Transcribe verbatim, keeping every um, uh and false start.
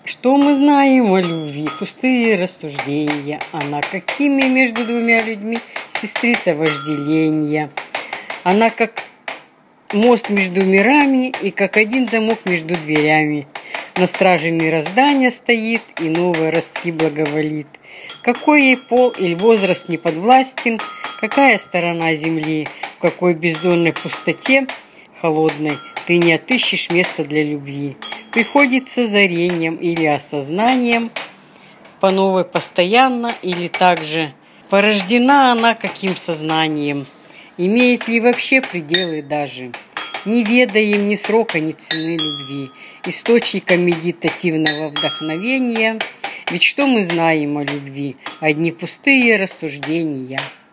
Что мы знаем о любви? Пустые рассуждения. Она какими между двумя людьми сестрица вожделения. Она как мост между мирами и как один замок между дверями. На страже мироздания стоит и новые ростки благоволит. Какой ей пол или возраст не подвластен, какая сторона земли, в какой бездонной пустоте холодной ты не отыщешь места для любви. Приходится озарением или осознанием, по новой постоянно или также порождена она каким сознанием, имеет ли вообще пределы даже. Не ведаем ни срока, ни цены любви, источника медитативного вдохновения, ведь что мы знаем о любви? Одни пустые рассуждения.